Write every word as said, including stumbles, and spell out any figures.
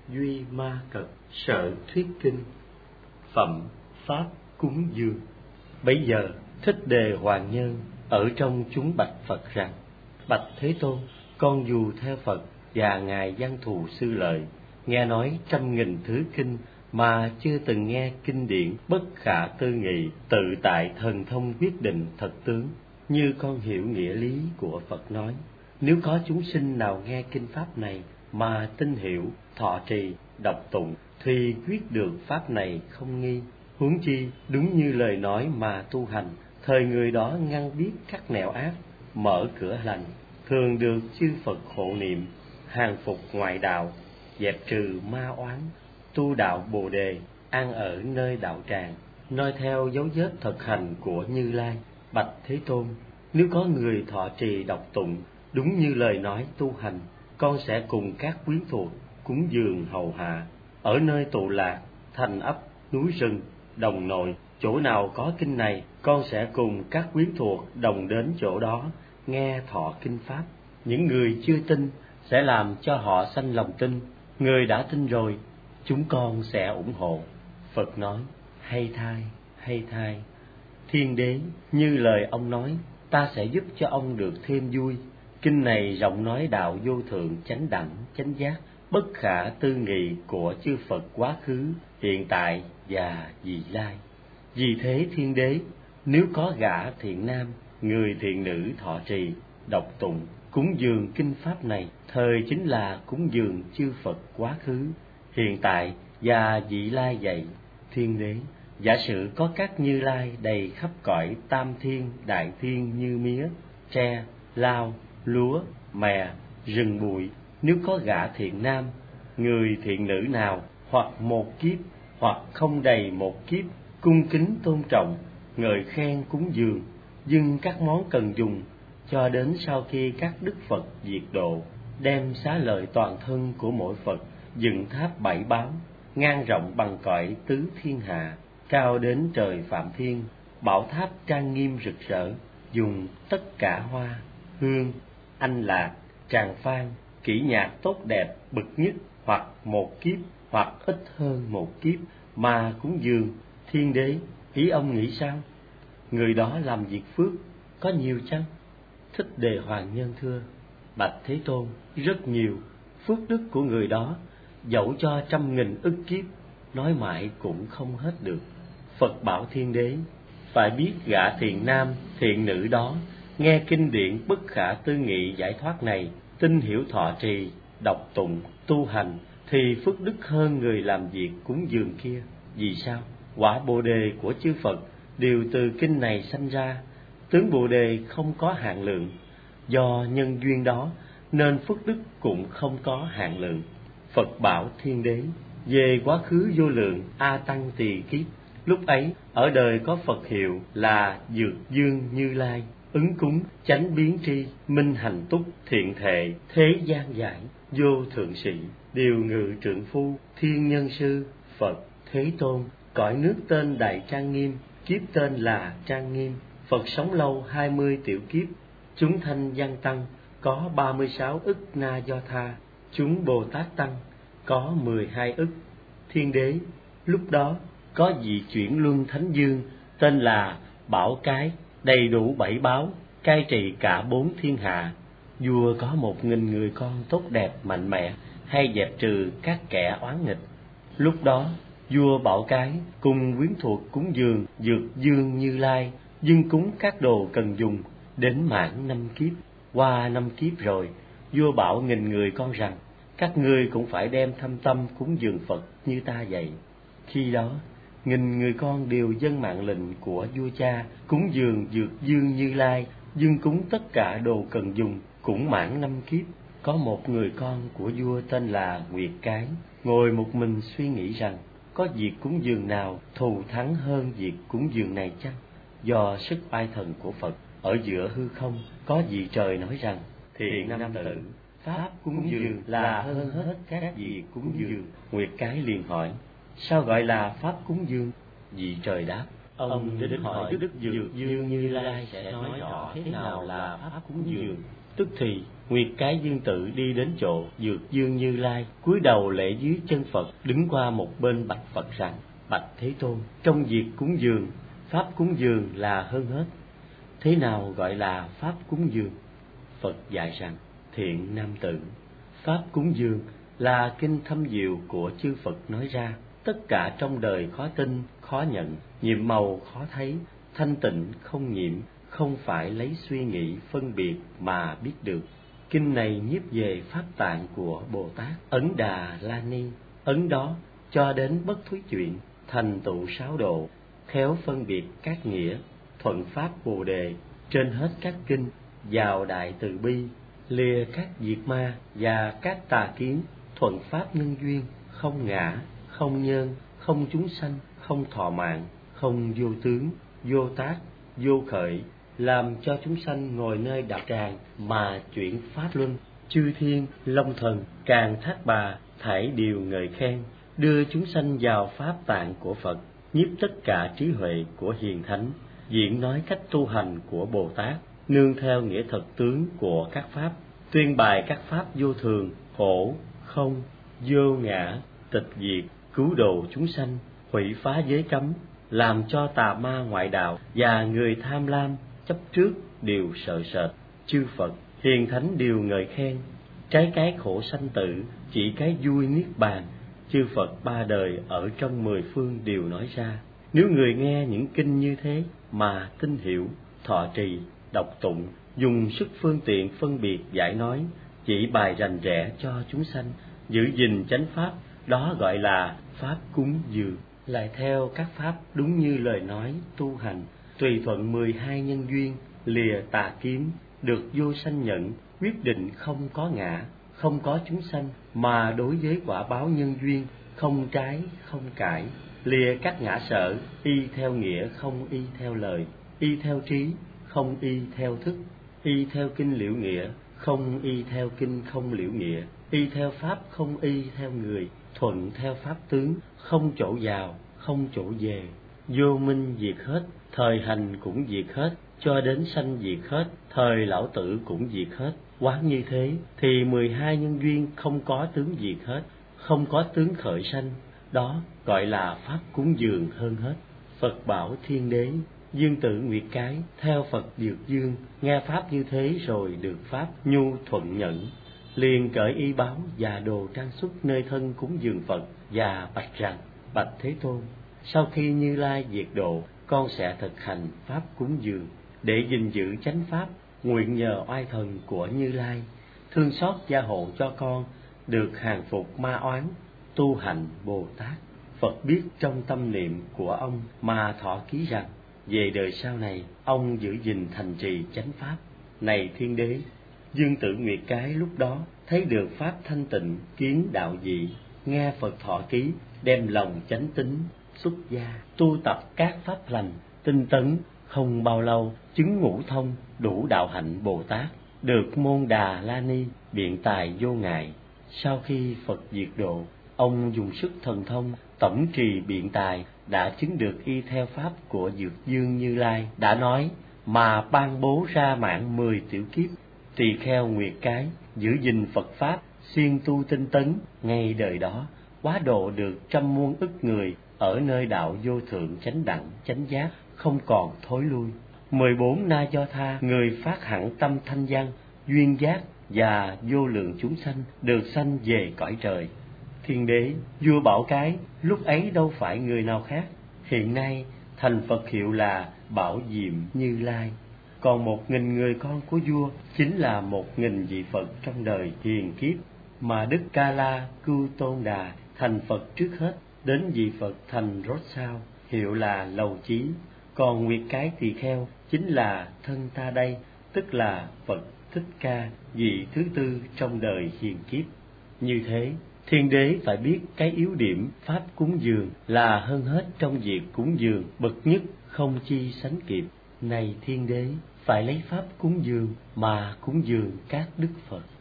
duy ma cật sợ thuyết kinh, phẩm pháp cúng dường. Bấy giờ Thích Đề Hoàng Nhân ở trong chúng bạch Phật rằng: Bạch Thế Tôn, con dù theo Phật và ngài Văn Thù Sư Lợi, nghe nói trăm nghìn thứ kinh mà chưa từng nghe kinh điển bất khả tư nghị, tự tại thần thông quyết định thật tướng, như con hiểu nghĩa lý của Phật nói. Nếu có chúng sinh nào nghe kinh pháp này mà tin hiểu, thọ trì, đọc tụng, thì quyết được pháp này không nghi. Huống chi đúng như lời nói mà tu hành, thời người đó ngăn biết các nẻo ác, mở cửa lành, thường được chư Phật hộ niệm, hàng phục ngoại đạo, dẹp trừ ma oán, tu đạo Bồ đề, an ở nơi đạo tràng, noi theo dấu vết thực hành của Như Lai. Bạch Thế Tôn, nếu có người thọ trì đọc tụng đúng như lời nói tu hành, con sẽ cùng các quyến thuộc cúng dường hầu hạ. Ở nơi tụ lạc, thành ấp, núi rừng, đồng nội, chỗ nào có kinh này, con sẽ cùng các quyến thuộc đồng đến chỗ đó, nghe thọ kinh pháp. Những người chưa tin sẽ làm cho họ sanh lòng tin, người đã tin rồi, chúng con sẽ ủng hộ. Phật nói: hay thai, hay thai, Thiên Đế, như lời ông nói, ta sẽ giúp cho ông được thêm vui. Kinh này rộng nói đạo vô thượng, chánh đẳng, chánh giác, bất khả tư nghị của chư Phật quá khứ, hiện tại và vị lai. Vì thế Thiên Đế, nếu có gã thiện nam, người thiện nữ thọ trì, đọc tụng, cúng dường kinh pháp này, thời chính là cúng dường chư Phật quá khứ, hiện tại và vị lai vậy. Thiên Đế, giả sử có các Như Lai đầy khắp cõi tam thiên, đại thiên như mía, tre, lao, lúa, mè, rừng bụi, nếu có gã thiện nam, người thiện nữ nào, hoặc một kiếp, hoặc không đầy một kiếp, cung kính tôn trọng, ngợi khen cúng dường, dâng các món cần dùng, cho đến sau khi các đức Phật diệt độ, đem xá lợi toàn thân của mỗi Phật, dựng tháp bảy báo, ngang rộng bằng cõi tứ thiên hạ, cao đến trời Phạm Thiên, bảo tháp trang nghiêm rực rỡ, dùng tất cả hoa, hương, anh lạc, tràng phan, kỹ nhạc tốt đẹp bậc nhất, hoặc một kiếp, hoặc ít hơn một kiếp, mà cúng dường. Thiên Đế, ý ông nghĩ sao? Người đó làm việc phước có nhiều chăng? Thích Đề Hoàng Nhân thưa: Bạch Thế Tôn, rất nhiều. Phước đức của người đó, dẫu cho trăm nghìn ức kiếp, nói mãi cũng không hết được. Phật bảo Thiên Đế, phải biết gã thiện nam, thiện nữ đó, nghe kinh điển bất khả tư nghị giải thoát này, tin hiểu thọ trì, đọc tụng, tu hành, thì phước đức hơn người làm việc cúng dường kia. Vì sao? Quả Bồ đề của chư Phật đều từ kinh này sanh ra, tướng Bồ đề không có hạn lượng. Do nhân duyên đó nên phước đức cũng không có hạn lượng. Phật bảo Thiên Đế, về quá khứ vô lượng a tăng tỳ kiếp, lúc ấy ở đời có Phật hiệu là Dược Dương Như Lai, ứng cúng, chánh biến tri, minh hành túc, thiện thệ, thế gian giải, vô thượng sĩ, điều ngự trượng phu, thiên nhân sư, Phật Thế Tôn. Cõi nước tên Đại Trang Nghiêm, kiếp tên là Trang Nghiêm. Phật sống lâu hai mươi tiểu kiếp. Chúng thanh văn tăng có ba mươi sáu ức na do tha, chúng Bồ Tát tăng có mười hai ức. Thiên Đế, lúc đó có vị chuyển luân thánh dương tên là Bảo Cái, đầy đủ bảy báo, cai trị cả bốn thiên hạ. Vua có một nghìn người con tốt đẹp mạnh mẽ, hay dẹp trừ các kẻ oán nghịch. Lúc đó vua Bảo Cái cùng quyến thuộc cúng dường Dược Dương Như Lai, dâng cúng các đồ cần dùng, đến mãn năm kiếp. Qua năm kiếp rồi, vua bảo nghìn người con rằng: các ngươi cũng phải đem thâm tâm cúng dường Phật như ta vậy. Khi đó nghìn người con đều dâng mạng lệnh của vua cha, cúng dường Dược Dương Như Lai, dâng cúng tất cả đồ cần dùng, cũng mãn năm kiếp. Có một người con của vua tên là Nguyệt Cái, ngồi một mình suy nghĩ rằng: có việc cúng dường nào thù thắng hơn việc cúng dường này chăng? Do sức oai thần của Phật ở giữa hư không, có vị trời nói rằng: thiện nam tử, pháp cúng dường là hơn hết các vị cúng dường. Nguyệt Cái liền hỏi: sao gọi là pháp cúng dường? Vị trời đáp: ông đến hỏi Đức Dược Dương Như Lai sẽ nói rõ thế nào là pháp cúng dường. Tức thì Nguyệt Cái Dương Tự đi đến chỗ Dược Dương Như Lai, cúi đầu lễ dưới chân Phật, đứng qua một bên bạch Phật rằng: Bạch Thế Tôn, trong việc cúng dường, pháp cúng dường là hơn hết. Thế nào gọi là pháp cúng dường? Phật dạy rằng: Thiện nam tử, pháp cúng dường là kinh thâm diệu của chư Phật nói ra, tất cả trong đời khó tin, khó nhận, nhiệm màu khó thấy, thanh tịnh không nhiễm, không phải lấy suy nghĩ phân biệt mà biết được. Kinh này nhiếp về pháp tạng của Bồ Tát Ấn Đà La Ni, ấn đó cho đến bất thối chuyện, thành tựu sáu độ, khéo phân biệt các nghĩa, thuận pháp Bồ đề, trên hết các kinh, vào đại từ bi, lìa các diệt ma và các tà kiến, thuận pháp nhân duyên, không ngã, không nhân, không chúng sanh, không thọ mạng, không vô tướng, vô tác, vô khởi, làm cho chúng sanh ngồi nơi đạo tràng mà chuyển pháp luân. Chư thiên, long thần, càng thác bà, thảy đều ngợi khen, đưa chúng sanh vào pháp tạng của Phật, nhiếp tất cả trí huệ của hiền thánh, diễn nói cách tu hành của Bồ Tát, nương theo nghĩa thật tướng của các pháp, tuyên bài các pháp vô thường, khổ, không, vô ngã, tịch diệt, cứu độ chúng sanh, hủy phá giới cấm, làm cho tà ma ngoại đạo và người tham lam chấp trước đều sợ sệt. Chư Phật hiền thánh đều ngợi khen, trái cái khổ sanh tử, chỉ cái vui niết bàn. Chư Phật ba đời ở trong mười phương đều nói ra. Nếu người nghe những kinh như thế mà tin hiểu, thọ trì, đọc tụng, dùng sức phương tiện phân biệt giải nói, chỉ bài rành rẽ cho chúng sanh, giữ gìn chánh pháp, đó gọi là pháp cúng dường. Lại theo các pháp đúng như lời nói tu hành, tùy thuận mười hai nhân duyên, lìa tà kiếm, được vô sanh nhận, quyết định không có ngã, không có chúng sanh, mà đối với quả báo nhân duyên, không trái, không cãi, lìa các ngã sở, y theo nghĩa không y theo lời, y theo trí, không y theo thức, y theo kinh liễu nghĩa, không y theo kinh không liễu nghĩa, y theo pháp không y theo người, thuận theo pháp tướng, không chỗ vào, không chỗ về, vô minh diệt hết, thời hành cũng diệt hết, cho đến sanh diệt hết, thời lão tử cũng diệt hết. Quán như thế thì mười hai nhân duyên không có tướng diệt hết, không có tướng khởi sanh, đó gọi là pháp cúng dường hơn hết. Phật bảo Thiên Đế: Dương Tử Nguyệt Cái theo Phật Dược Dương, nghe pháp như thế rồi được pháp nhu thuận nhẫn, liền cởi y báo và đồ trang sức nơi thân cúng dường Phật, và bạch rằng: Bạch Thế Tôn, sau khi Như Lai diệt độ, con sẽ thực hành pháp cúng dường để gìn giữ chánh pháp, nguyện nhờ oai thần của Như Lai thương xót gia hộ cho con được hàng phục ma oán, tu hành Bồ Tát. Phật biết trong tâm niệm của ông mà thọ ký rằng về đời sau này ông giữ gìn thành trì chánh pháp. Này Thiên Đế, Dương Tử Nguyệt Cái lúc đó thấy được pháp thanh tịnh, kiến đạo dị, nghe Phật thọ ký, đem lòng chánh tín xuất gia, tu tập các pháp lành tinh tấn, không bao lâu chứng ngũ thông, đủ đạo hạnh Bồ Tát, được môn Đà La Ni, biện tài vô ngại. Sau khi Phật diệt độ, ông dùng sức thần thông tổng trì biện tài, đã chứng được y theo pháp của Dược Dương Như Lai đã nói, mà ban bố ra mạng mười tiểu kiếp. Tỳ kheo Nguyệt Cái giữ gìn Phật pháp, siêng tu tinh tấn, ngay đời đó quá độ được trăm muôn ức người ở nơi đạo vô thượng chánh đẳng chánh giác, không còn thối lui. Mười bốn na do tha, người phát hẳn tâm thanh văn, duyên giác và vô lượng chúng sanh được sanh về cõi trời. Thiên Đế, vua Bảo Cái lúc ấy đâu phải người nào khác, hiện nay thành Phật hiệu là Bảo Diệm Như Lai. Còn một nghìn người con của vua chính là một nghìn vị Phật trong đời hiền kiếp, mà Đức Ca La Cưu Tôn Đà thành Phật trước hết, đến vị Phật thành rốt sau, hiệu là Lầu Chí. Còn Nguyệt Cái tỳ kheo chính là thân ta đây, tức là Phật Thích Ca, vị thứ tư trong đời hiền kiếp. Như thế, Thiên Đế phải biết cái yếu điểm pháp cúng dường là hơn hết trong việc cúng dường, bậc nhất không chi sánh kịp. Này Thiên Đế, phải lấy pháp cúng dường mà cúng dường các đức Phật.